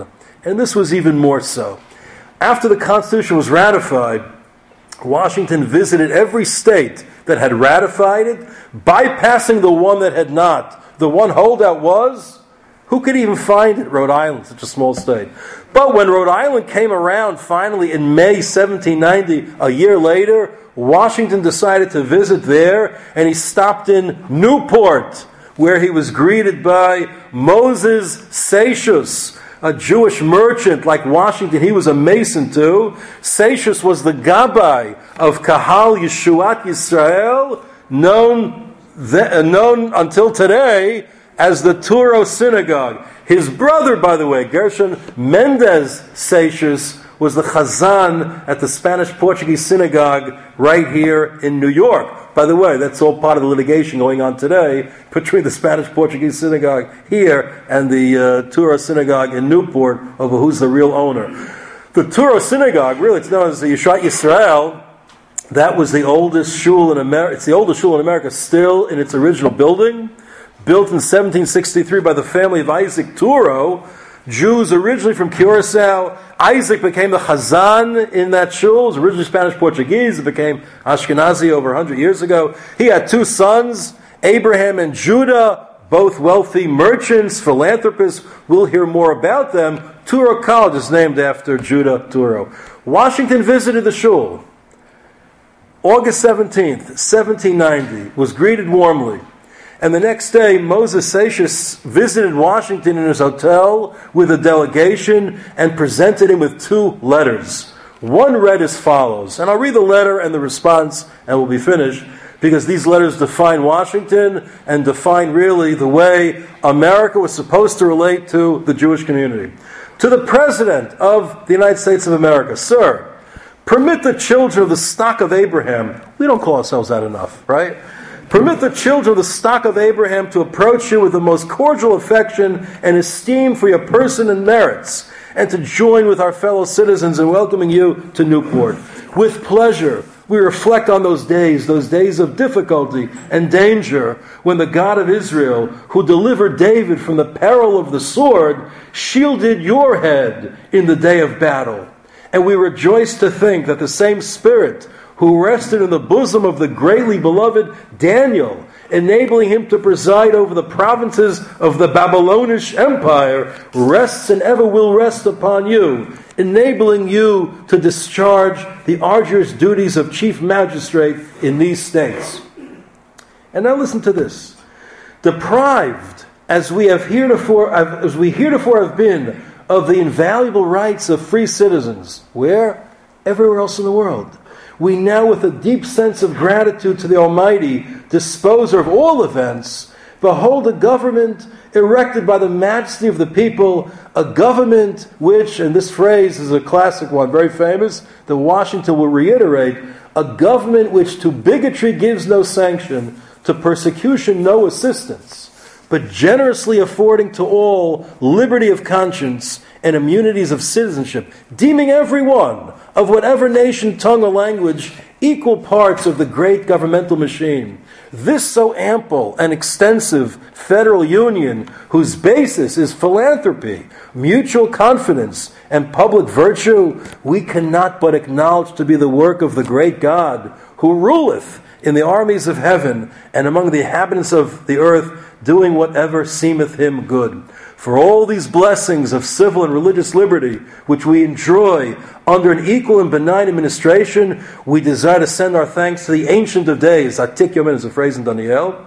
And this was even more so. After the Constitution was ratified, Washington visited every state that had ratified it, bypassing the one that had not. The one holdout was, who could even find it? Rhode Island, such a small state. But when Rhode Island came around finally in May seventeen ninety, a year later, Washington decided to visit there, and he stopped in Newport, where he was greeted by Moses Seixas, a Jewish merchant like Washington. He was a Mason too. Seixas was the Gabbai of Kahal Yeshuat Yisrael, known, the, uh, known until today as the Touro Synagogue. His brother, by the way, Gershon Mendez Seixas, was the Chazan at the Spanish-Portuguese synagogue right here in New York. By the way, that's all part of the litigation going on today between the Spanish-Portuguese synagogue here and the uh, Touro Synagogue in Newport over who's the real owner. The Touro Synagogue, really, it's known as the Yeshuat Yisrael. That was the oldest shul in America. It's the oldest shul in America still in its original building, built in seventeen sixty-three by the family of Isaac Touro, Jews originally from Curacao. Isaac became the Chazan in that shul. It was originally Spanish-Portuguese. It became Ashkenazi over one hundred years ago. He had two sons, Abraham and Judah, both wealthy merchants, philanthropists. We'll hear more about them. Touro College is named after Judah Touro. Washington visited the shul. August seventeenth, seventeen ninety, was greeted warmly. And the next day, Moses Seixas visited Washington in his hotel with a delegation and presented him with two letters. One read as follows, and I'll read the letter and the response and we'll be finished, because these letters define Washington and define really the way America was supposed to relate to the Jewish community. To the President of the United States of America, Sir, permit the children of the stock of Abraham, we don't call ourselves that enough, right? Permit the children of the stock of Abraham to approach you with the most cordial affection and esteem for your person and merits, and to join with our fellow citizens in welcoming you to Newport. With pleasure, we reflect on those days, those days of difficulty and danger, when the God of Israel, who delivered David from the peril of the sword, shielded your head in the day of battle. And we rejoice to think that the same Spirit who rested in the bosom of the greatly beloved Daniel, enabling him to preside over the provinces of the Babylonish Empire, rests and ever will rest upon you, enabling you to discharge the arduous duties of chief magistrate in these states. And now listen to this. Deprived, as we have heretofore, as we heretofore have been, of the invaluable rights of free citizens, where? Everywhere else in the world. We now, with a deep sense of gratitude to the Almighty, disposer of all events, behold a government erected by the majesty of the people, a government which, and this phrase is a classic one, very famous, that Washington will reiterate, a government which to bigotry gives no sanction, to persecution no assistance, but generously affording to all liberty of conscience and immunities of citizenship, deeming every one, of whatever nation, tongue, or language, equal parts of the great governmental machine. This so ample and extensive federal union, whose basis is philanthropy, mutual confidence, and public virtue, we cannot but acknowledge to be the work of the great God, who ruleth in the armies of heaven and among the inhabitants of the earth, doing whatever seemeth him good. For all these blessings of civil and religious liberty, which we enjoy under an equal and benign administration, we desire to send our thanks to the Ancient of Days. Atik Yomen is a phrase in Daniel.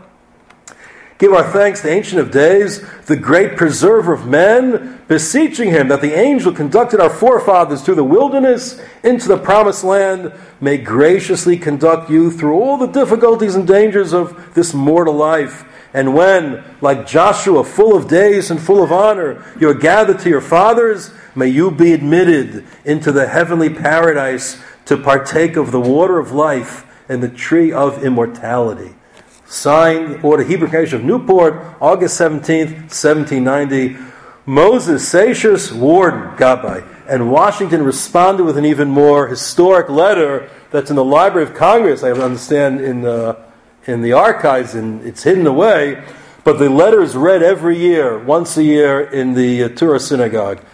Give our thanks to the Ancient of Days, the great preserver of men, beseeching him that the angel conducted our forefathers through the wilderness into the promised land may graciously conduct you through all the difficulties and dangers of this mortal life. And when, like Joshua, full of days and full of honor, you are gathered to your fathers, may you be admitted into the heavenly paradise to partake of the water of life and the tree of immortality. Signed, Order Hebrew Congregation of Newport, August seventeenth, seventeen ninety. Moses Seixas, Warden, Gabbai. And Washington responded with an even more historic letter that's in the Library of Congress, I understand, in uh, in the archives, and it's hidden away, but the letter is read every year, once a year, in the uh, Touro Synagogue.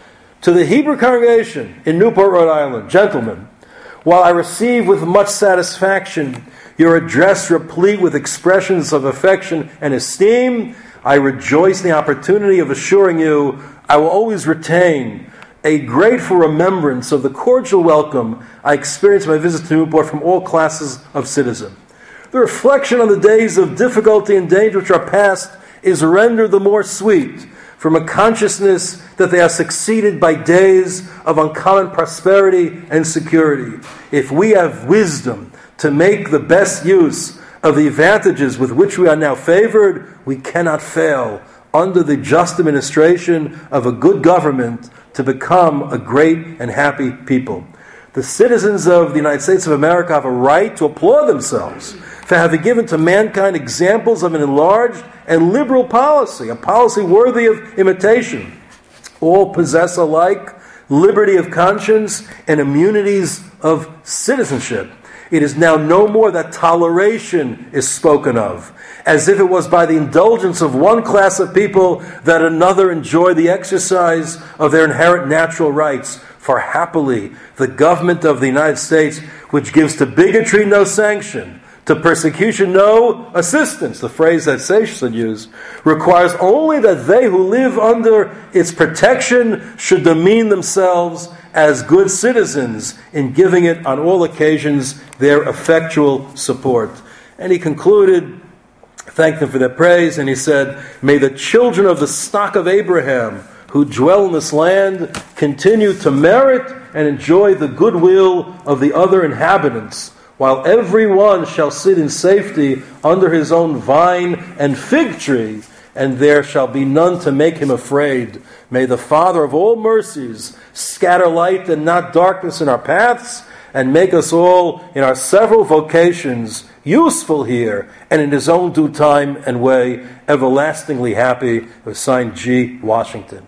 To the Hebrew congregation in Newport, Rhode Island, gentlemen, while I receive with much satisfaction your address replete with expressions of affection and esteem, I rejoice in the opportunity of assuring you I will always retain a grateful remembrance of the cordial welcome I experienced in my visit to Newport from all classes of citizen. The reflection on the days of difficulty and danger which are past is rendered the more sweet from a consciousness that they are succeeded by days of uncommon prosperity and security. If we have wisdom to make the best use of the advantages with which we are now favored, we cannot fail, under the just administration of a good government, to become a great and happy people. The citizens of the United States of America have a right to applaud themselves for having given to mankind examples of an enlarged and liberal policy, a policy worthy of imitation. All possess alike liberty of conscience and immunities of citizenship. It is now no more that toleration is spoken of, as if it was by the indulgence of one class of people that another enjoy the exercise of their inherent natural rights. For happily, the government of the United States, which gives to bigotry no sanction, to persecution no assistance, the phrase that Seychelles used, requires only that they who live under its protection should demean themselves as good citizens in giving it on all occasions their effectual support. And he concluded, thanked them for their praise, and he said, may the children of the stock of Abraham who dwell in this land continue to merit and enjoy the goodwill of the other inhabitants, while every one shall sit in safety under his own vine and fig tree, and there shall be none to make him afraid. May the Father of all mercies scatter light and not darkness in our paths, and make us all in our several vocations useful here, and in his own due time and way, everlastingly happy. It was signed G. Washington.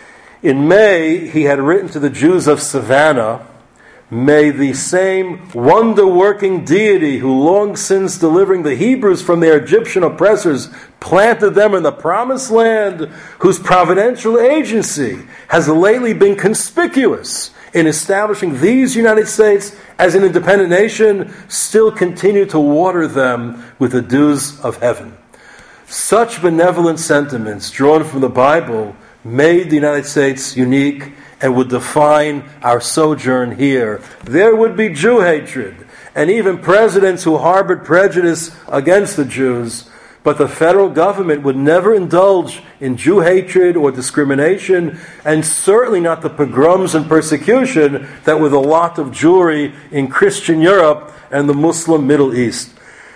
In May, he had written to the Jews of Savannah, may the same wonder-working deity who long since delivering the Hebrews from their Egyptian oppressors planted them in the promised land, whose providential agency has lately been conspicuous in establishing these United States as an independent nation, still continue to water them with the dews of heaven. Such benevolent sentiments drawn from the Bible made the United States unique and would define our sojourn here. There would be Jew hatred, and even presidents who harbored prejudice against the Jews, but the federal government would never indulge in Jew hatred or discrimination, and certainly not the pogroms and persecution that were the lot of Jewry in Christian Europe and the Muslim Middle East.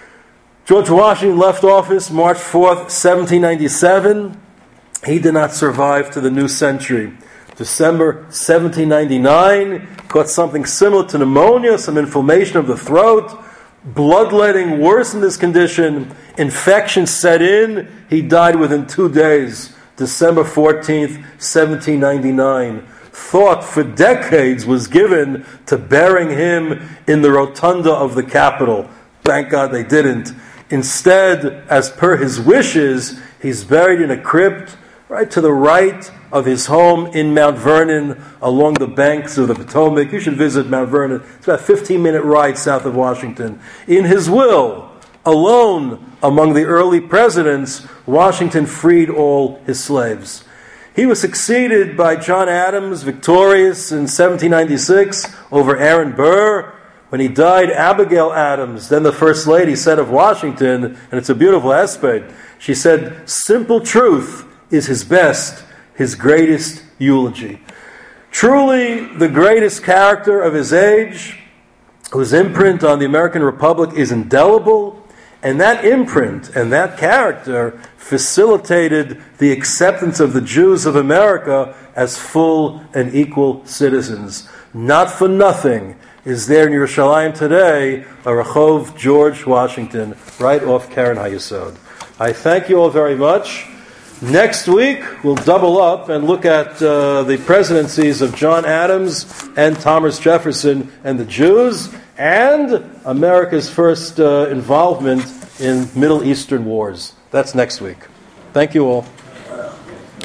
George Washington left office March fourth, seventeen ninety-seven. He did not survive to the new century. December seventeen ninety-nine, caught something similar to pneumonia, some inflammation of the throat, bloodletting worsened his condition, infection set in, he died within two days, December fourteenth, seventeen ninety-nine. Thought for decades was given to burying him in the rotunda of the Capitol. Thank God they didn't. Instead, as per his wishes, he's buried in a crypt right to the right of his home in Mount Vernon along the banks of the Potomac. You should visit Mount Vernon. It's about a fifteen-minute ride south of Washington. In his will, alone among the early presidents, Washington freed all his slaves. He was succeeded by John Adams, victorious in seventeen ninety-six over Aaron Burr. When he died, Abigail Adams, then the First Lady, said of Washington, and it's a beautiful aspect, she said, simple truth is his best, his greatest eulogy. Truly the greatest character of his age, whose imprint on the American Republic is indelible, and that imprint and that character facilitated the acceptance of the Jews of America as full and equal citizens. Not for nothing is there in Yerushalayim today a Rehov George Washington, right off Karen HaYesod. I thank you all very much. Next week, we'll double up and look at uh, the presidencies of John Adams and Thomas Jefferson and the Jews, and America's first uh, involvement in Middle Eastern wars. That's next week. Thank you all.